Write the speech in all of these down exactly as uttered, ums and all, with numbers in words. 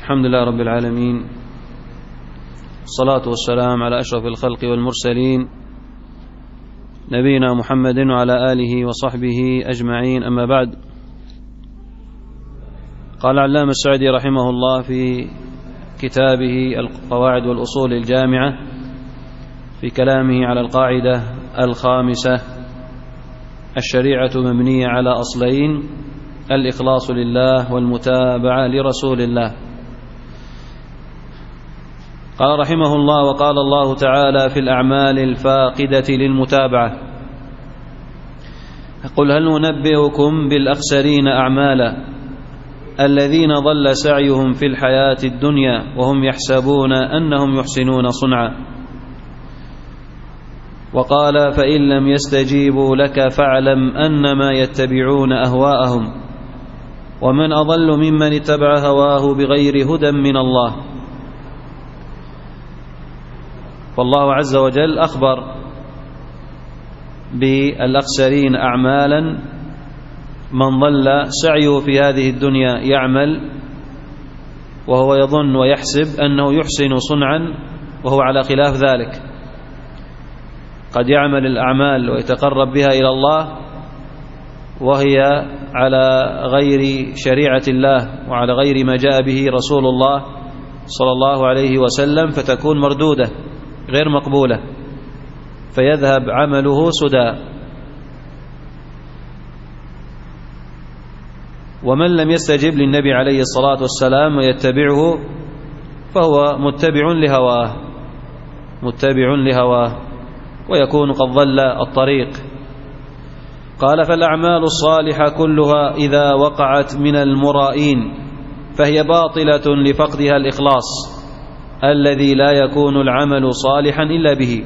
الحمد لله رب العالمين، الصلاة والسلام على أشرف الخلق والمرسلين نبينا محمد وعلى آله وصحبه أجمعين، أما بعد. قال العلامة السعدي رحمه الله في كتابه القواعد والأصول الجامعة في كلامه على القاعدة الخامسة: الشريعة مبنية على أصلين: الإخلاص لله والمتابعة لرسول الله. قال رحمه الله: وقال الله تعالى في الأعمال الفاقدة للمتابعة: قل هل ننبئكم بالأخسرين أعمالا الذين ضل سعيهم في الحياة الدنيا وهم يحسبون أنهم يحسنون صنعا. وقال: فإن لم يستجيبوا لك فاعلم أنما يتبعون أهواءهم ومن أضل ممن اتبع هواه بغير هدى من الله. فالله عز وجل أخبر بالأخسرين أعمالا: من ضل سعيه في هذه الدنيا يعمل وهو يظن ويحسب أنه يحسن صنعا وهو على خلاف ذلك، قد يعمل الأعمال ويتقرب بها إلى الله وهي على غير شريعة الله وعلى غير ما جاء به رسول الله صلى الله عليه وسلم، فتكون مردودة غير مقبولة، فيذهب عمله سدى. ومن لم يستجب للنبي عليه الصلاة والسلام ويتبعه فهو متبع لهواه متبع لهواه ويكون قد ضل الطريق. قال: فالأعمال الصالحة كلها إذا وقعت من المرائين فهي باطلة لفقدها الإخلاص الذي لا يكون العمل صالحا إلا به.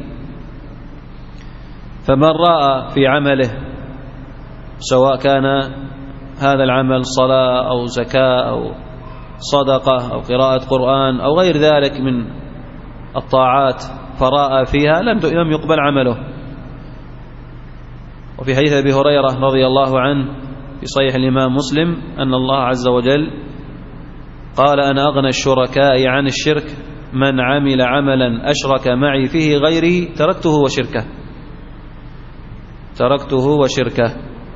فمن رأى في عمله، سواء كان هذا العمل صلاة أو زكاة أو صدقة أو قراءة قرآن أو غير ذلك من الطاعات، فرأى فيها لم يقبل عمله. وفي حديث أبي هريرة رضي الله عنه في صحيح الإمام مسلم أن الله عز وجل قال: أنا أغنى الشركاء عن الشرك من عمل عملا أشرك معي فيه غيري تركته وشركه تركته وشركه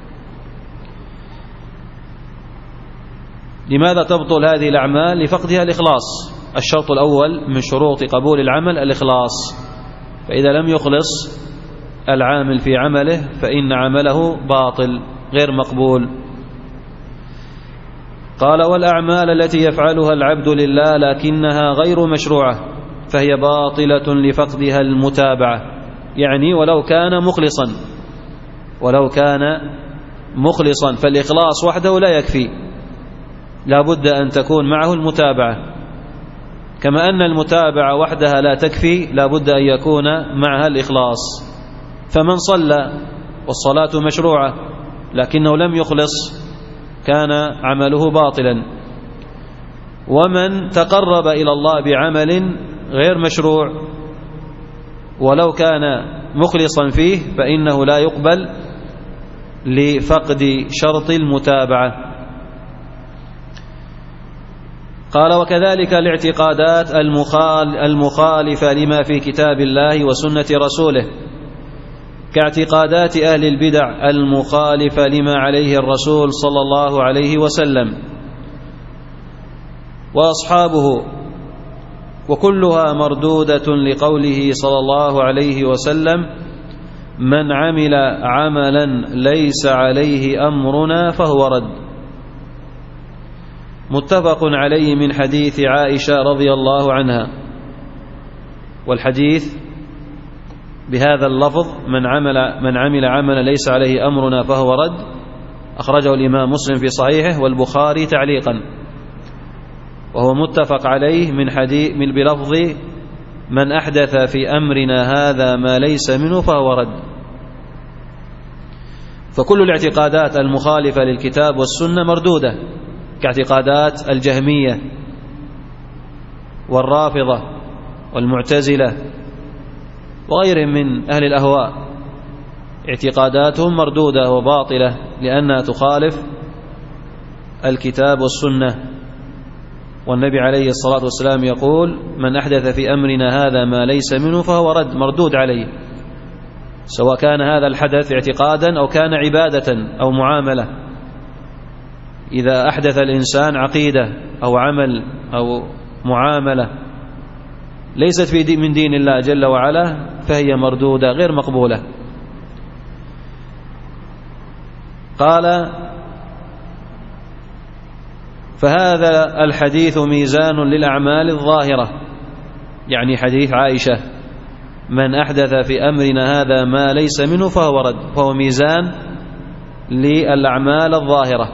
لماذا تبطل هذه الأعمال؟ لفقدها الإخلاص. الشرط الأول من شروط قبول العمل الإخلاص، فإذا لم يخلص العامل في عمله فإن عمله باطل غير مقبول. قال: والأعمال التي يفعلها العبد لله لكنها غير مشروعة فهي باطلة لفقدها المتابعة، يعني ولو كان مخلصا ولو كان مخلصا فالإخلاص وحده لا يكفي، لا بد أن تكون معه المتابعة، كما أن المتابعة وحدها لا تكفي، لا بد أن يكون معها الإخلاص. فمن صلى والصلاة مشروعة لكنه لم يخلص كان عمله باطلا، ومن تقرب إلى الله بعمل غير مشروع ولو كان مخلصا فيه فإنه لا يقبل لفقد شرط المتابعة. قال: وكذلك الاعتقادات المخالفة لما في كتاب الله وسنة رسوله، كاعتقادات أهل البدع المخالفة لما عليه الرسول صلى الله عليه وسلم وأصحابه، وكلها مردودة لقوله صلى الله عليه وسلم: من عمل عملا ليس عليه أمرنا فهو رد. متفق عليه من حديث عائشة رضي الله عنها. والحديث بهذا اللفظ: من عمل من عمل عملا ليس عليه أمرنا فهو رد، أخرجه الإمام مسلم في صحيحه والبخاري تعليقا، وهو متفق عليه من حديث من بلفظ: من أحدث في أمرنا هذا ما ليس منه فهو رد. فكل الاعتقادات المخالفة للكتاب والسنة مردودة، كاعتقادات الجهمية والرافضة والمعتزلة وغيرهم من أهل الأهواء، اعتقاداتهم مردودة وباطلة لأنها تخالف الكتاب والسنة. والنبي عليه الصلاة والسلام يقول: من أحدث في أمرنا هذا ما ليس منه فهو رد، مردود عليه، سواء كان هذا الحدث اعتقادا أو كان عبادة أو معاملة. إذا أحدث الإنسان عقيدة أو عمل أو معاملة ليست في دين من دين الله جل وعلا فهي مردودة غير مقبولة. قال: فهذا الحديث ميزان للأعمال الظاهرة، يعني حديث عائشة: من أحدث في أمرنا هذا ما ليس منه فهو رد، فهو ميزان للأعمال الظاهرة.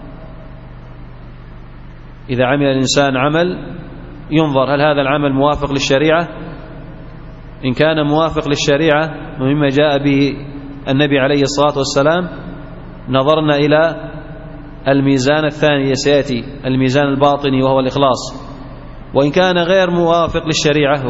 إذا عمل الإنسان عمل ينظر هل هذا العمل موافق للشريعة، إن كان موافق للشريعة ومما جاء به النبي عليه الصلاة والسلام نظرنا إلى الميزان الثاني سيأتي، الميزان الباطني وهو الإخلاص. وإن كان غير موافق للشريعة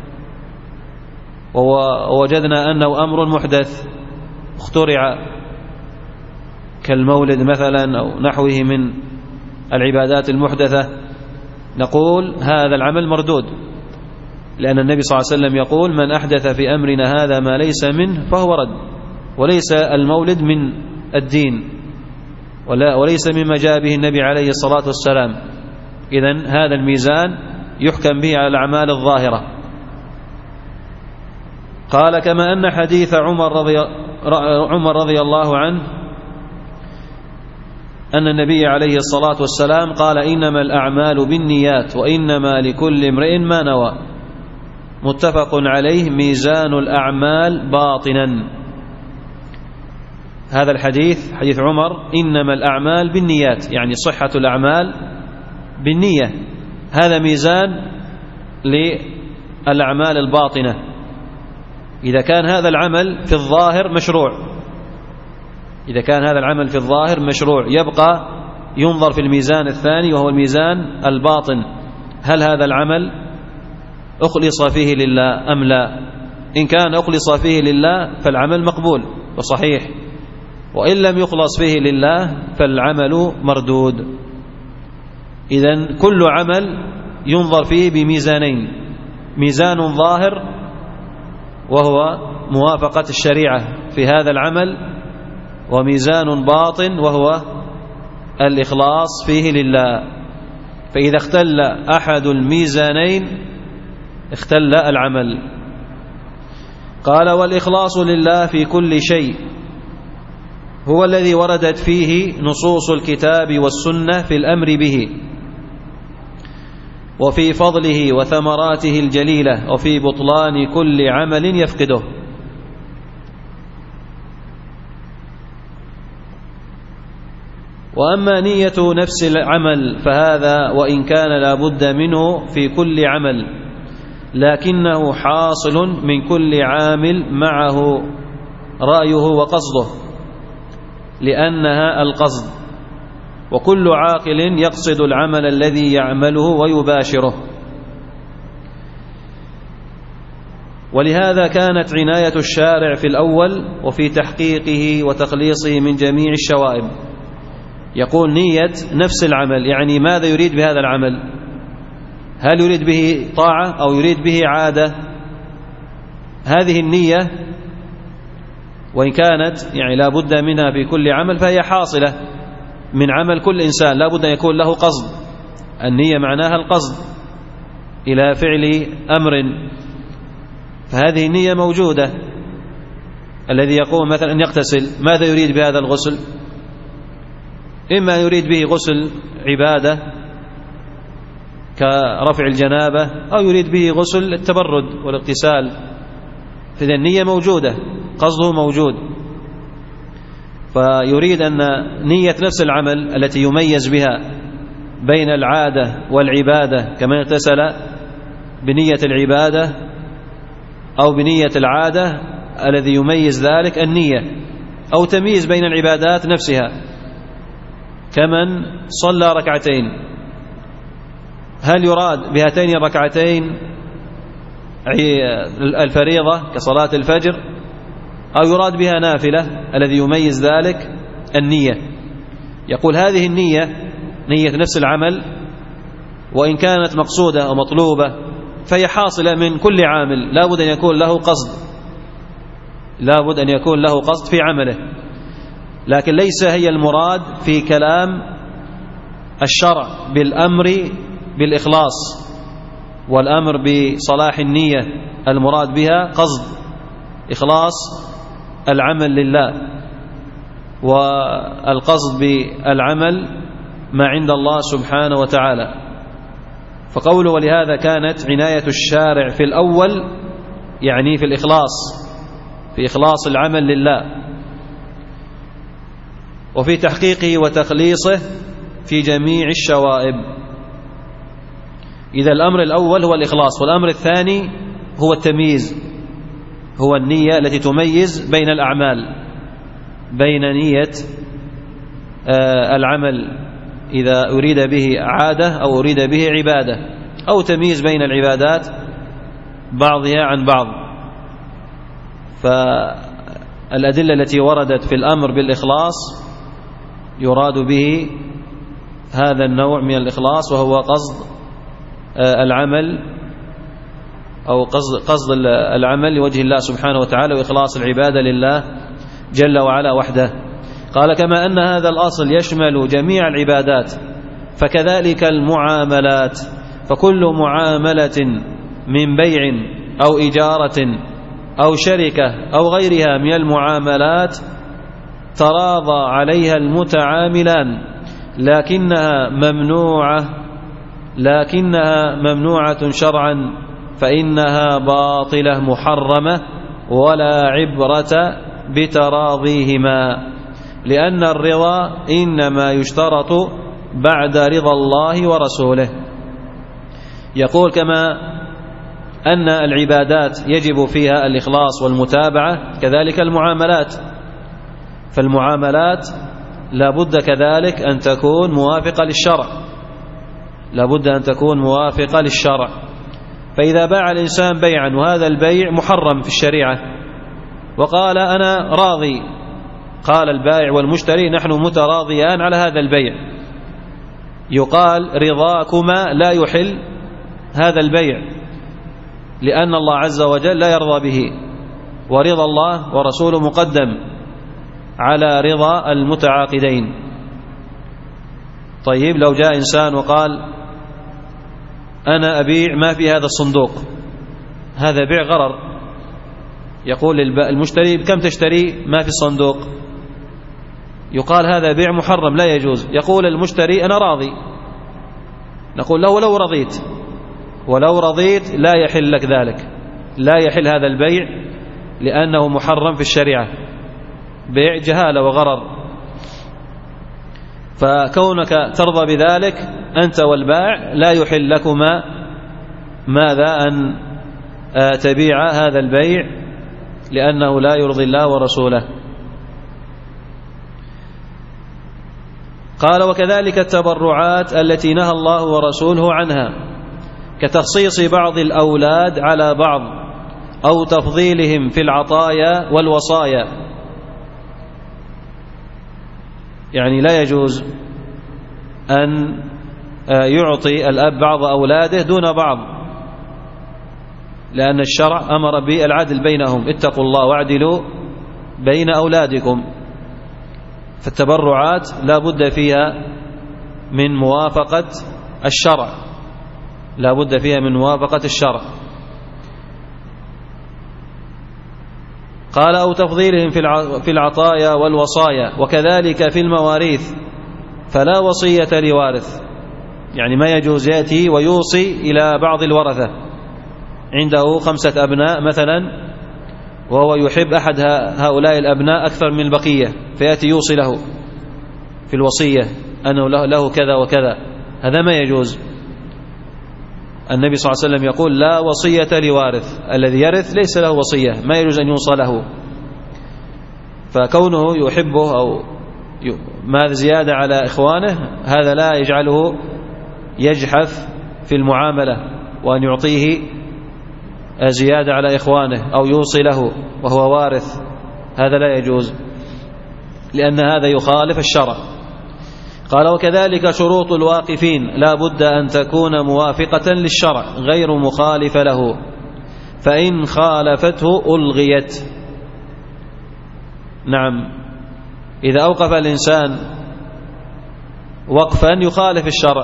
ووجدنا أنه أمر محدث اخترع كالمولد مثلا أو نحوه من العبادات المحدثة، نقول هذا العمل مردود، لأن النبي صلى الله عليه وسلم يقول: من أحدث في أمرنا هذا ما ليس منه فهو رد. وليس المولد من الدين وليس مما جاء به النبي عليه الصلاة والسلام. إذن هذا الميزان يحكم به على الأعمال الظاهرة. قال: كما أن حديث عمر رضي, عمر رضي الله عنه أن النبي عليه الصلاة والسلام قال: إنما الأعمال بالنيات وإنما لكل امرئ ما نوى، متفق عليه، ميزان الأعمال باطنا. هذا الحديث حديث عمر: إنما الأعمال بالنيات، يعني صحة الأعمال بالنية، هذا ميزان للأعمال الباطنة. إذا كان هذا العمل في الظاهر مشروع، إذا كان هذا العمل في الظاهر مشروع، يبقى ينظر في الميزان الثاني وهو الميزان الباطن، هل هذا العمل أخلص فيه لله أم لا؟ إن كان أخلص فيه لله فالعمل مقبول وصحيح، وإن لم يخلص فيه لله فالعمل مردود. إذن كل عمل ينظر فيه بميزانين: ميزان ظاهر وهو موافقة الشريعة في هذا العمل، وميزان باطن وهو الإخلاص فيه لله. فإذا اختل أحد الميزانين اختل العمل. قال: والإخلاص لله في كل شيء هو الذي وردت فيه نصوص الكتاب والسنة في الأمر به، وفي فضله وثمراته الجليلة، وفي بطلان كل عمل يفقده. وأما نية نفس العمل فهذا وإن كان لا بد منه في كل عمل، لكنه حاصل من كل عامل معه رأيه وقصده، لأنها القصد، وكل عاقل يقصد العمل الذي يعمله ويباشره. ولهذا كانت عناية الشارع في الأول وفي تحقيقه وتخليصه من جميع الشوائب. يقول: نية نفس العمل، يعني ماذا يريد بهذا العمل؟ هل يريد به طاعة أو يريد به عادة؟ هذه النية وإن كانت يعني لا بد منها في كل عمل فهي حاصلة من عمل كل إنسان، لا بد أن يكون له قصد. النية معناها القصد إلى فعل أمر، فهذه النية موجودة. الذي يقوم مثلا أن يغتسل، ماذا يريد بهذا الغسل؟ إما يريد به غسل عبادة كرفع الجنابة، أو يريد به غسل التبرد والاغتسال، فإذا النية موجودة، قصده موجود. فيريد أن نية نفس العمل التي يميز بها بين العادة والعبادة، كما اغتسل بنية العبادة أو بنية العادة، الذي يميز ذلك النية، أو تمييز بين العبادات نفسها، كمن صلى ركعتين، هل يراد بهاتين الركعتين الفريضة كصلاة الفجر أو يراد بها نافلة؟ الذي يميز ذلك النية. يقول: هذه النية، نية نفس العمل، وإن كانت مقصودة أو مطلوبة فهي حاصلة من كل عامل، لا بد أن يكون له قصد، لا بد أن يكون له قصد في عمله، لكن ليس هي المراد في كلام الشرع بالأمر بالإخلاص والأمر بصلاح النية، المراد بها قصد إخلاص العمل لله، والقصد بالعمل ما عند الله سبحانه وتعالى. فقوله ولهذا كانت عناية الشارع في الأول يعني في الإخلاص، في إخلاص العمل لله، وفي تحقيقه وتخليصه في جميع الشوائب. إذا الأمر الأول هو الإخلاص، والأمر الثاني هو التمييز، هو النية التي تميز بين الأعمال، بين نية العمل إذا أريد به عادة أو أريد به عبادة، أو تمييز بين العبادات بعضها عن بعض. فالأدلة التي وردت في الأمر بالإخلاص يراد به هذا النوع من الإخلاص، وهو قصد العمل أو قصد العمل لوجه الله سبحانه وتعالى، وإخلاص العبادة لله جل وعلا وحده. قال كما أن هذا الأصل يشمل جميع العبادات فكذلك المعاملات، فكل معاملة من بيع أو إجارة أو شركة أو غيرها من المعاملات تراضى عليها المتعاملان، لكنها ممنوعة لكنها ممنوعة شرعا، فإنها باطلة محرمة ولا عبرة بتراضيهما، لأن الرضا إنما يشترط بعد رضا الله ورسوله. يقول كما أن العبادات يجب فيها الإخلاص والمتابعة كذلك المعاملات، فالمعاملات لا بد كذلك أن تكون موافقة للشرع، لا بد أن تكون موافقة للشرع. فإذا باع الإنسان بيعا وهذا البيع محرم في الشريعة وقال أنا راضي، قال البائع والمشتري نحن متراضيان على هذا البيع، يقال رضاكما لا يحل هذا البيع، لأن الله عز وجل لا يرضى به، ورضا الله ورسوله مقدم على رضا المتعاقدين. طيب لو جاء إنسان وقال أنا أبيع ما في هذا الصندوق، هذا بيع غرر، يقول المشتري بكم تشتري ما في الصندوق، يقال هذا بيع محرم لا يجوز، يقول المشتري أنا راضي، نقول له ولو رضيت ولو رضيت لا يحل لك ذلك، لا يحل هذا البيع لأنه محرم في الشريعة، بيع جهالة وغرر. فكونك ترضى بذلك أنت والبائع لا يحل لكما ماذا أن تبيع هذا البيع، لأنه لا يرضي الله ورسوله. قال وكذلك التبرعات التي نهى الله ورسوله عنها، كتخصيص بعض الأولاد على بعض أو تفضيلهم في العطايا والوصايا، يعني لا يجوز أن يعطي الأب بعض أولاده دون بعض، لأن الشرع أمر بالعدل بينهم، اتقوا الله واعدلوا بين أولادكم. فالتبرعات لا بد فيها من موافقة الشرع، لا بد فيها من موافقة الشرع. قال أو تفضيلهم في العطايا والوصايا، وكذلك في المواريث، فلا وصية لوارث، يعني ما يجوز يأتي ويوصي إلى بعض الورثة، عنده خمسة أبناء مثلا وهو يحب أحد هؤلاء الأبناء أكثر من البقية، فيأتي يوصي له في الوصية أنه له كذا وكذا، هذا ما يجوز. النبي صلى الله عليه وسلم يقول لا وصية لوارث، الذي يرث ليس له وصية، ما يجوز أن يوصى له. فكونه يحبه أو ما زيادة على إخوانه هذا لا يجعله يجحف في المعاملة وأن يعطيه زيادة على إخوانه أو يوصي له وهو وارث، هذا لا يجوز، لأن هذا يخالف الشرع. قال: وكذلك شروط الواقفين لا بد أن تكون موافقة للشرع غير مخالفة له، فإن خالفته ألغيت. نعم، إذا أوقف الإنسان وقفا يخالف الشرع،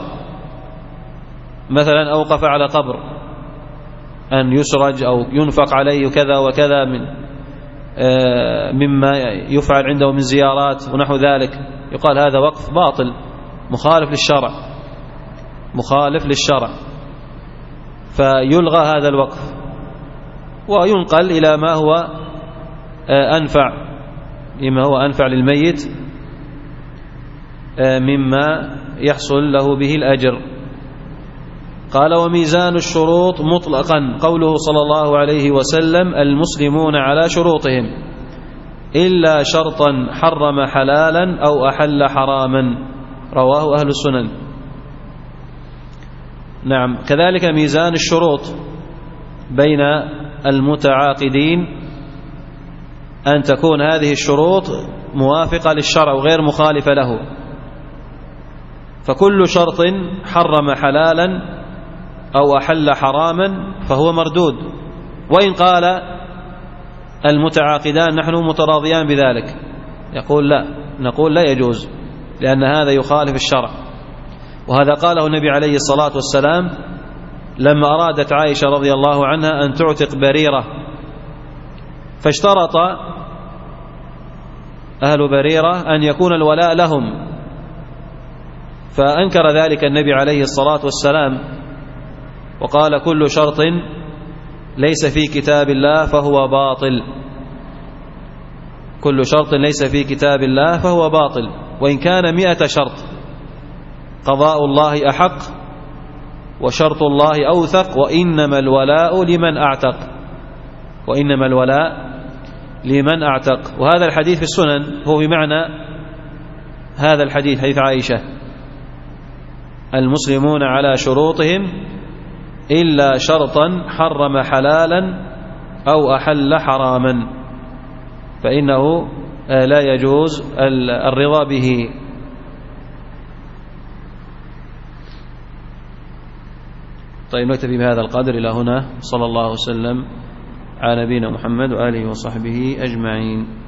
مثلا أوقف على قبر أن يسرج أو ينفق عليه كذا وكذا من مما يفعل عنده من زيارات ونحو ذلك، يقال هذا وقف باطل مخالف للشرع، مخالف للشرع، فيلغى هذا الوقف وينقل إلى ما هو أنفع، لما هو أنفع للميت مما يحصل له به الأجر. قال: وميزان الشروط مطلقا قوله صلى الله عليه وسلم: المسلمون على شروطهم إلا شرطا حرم حلالا أو أحل حراما، رواه أهل السنن. نعم، كذلك ميزان الشروط بين المتعاقدين أن تكون هذه الشروط موافقة للشرع وغير مخالفة له، فكل شرط حرم حلالا أو أحل حراما فهو مردود، وإن قال المتعاقدان نحن متراضيان بذلك، يقول لا، نقول لا يجوز، لأن هذا يخالف الشرع. وهذا قاله النبي عليه الصلاة والسلام لما أرادت عائشة رضي الله عنها أن تعتق بريرة، فاشترط أهل بريرة أن يكون الولاء لهم، فأنكر ذلك النبي عليه الصلاة والسلام وقال: كل شرط ليس في كتاب الله فهو باطل، كل شرط ليس في كتاب الله فهو باطل، وإن كان مئة شرط قضاء الله أحق وشرط الله أوثق، وإنما الولاء لمن أعتق، وإنما الولاء لمن أعتق. وهذا الحديث في السنن هو بمعنى هذا الحديث، حديث عائشة: المسلمون على شروطهم إلا شرطا حرم حلالا أو أحل حراما، فإنه لا يجوز الرضا به. طيب، نكتفي بهذا القدر إلى هنا. صلى الله وسلم على نبينا محمد وآله وصحبه أجمعين.